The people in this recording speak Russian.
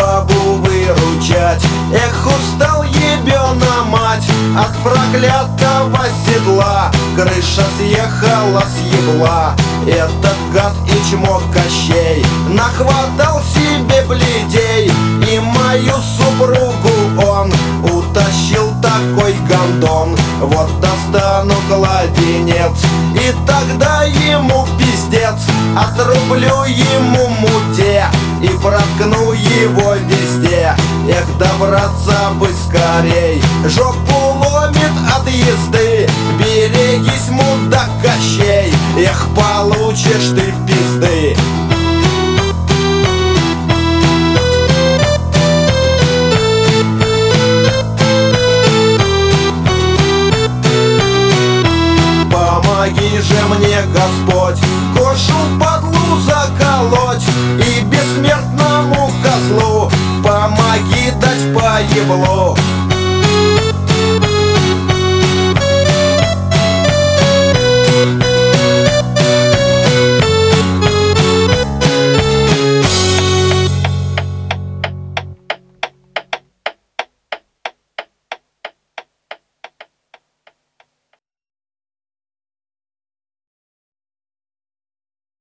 бабу выручать. Эх, устал ебена мать от проклятого седла. Крыша съехала с ебла. Этот гад и чмок Кощей нахватал себе бледей, и мою супругу он утащил такой гондон. Вот достану кладенец, и тогда ему пиздец. Отрублю ему муте и проткну его везде. Эх, добраться бы скорей, жопу ломит от езды. Берегись, мудак Кощей, эх, получишь ты пизды. Помоги же мне, Господь, кошу падлу заколоть, и бессмертному козлу помоги дать по еблу.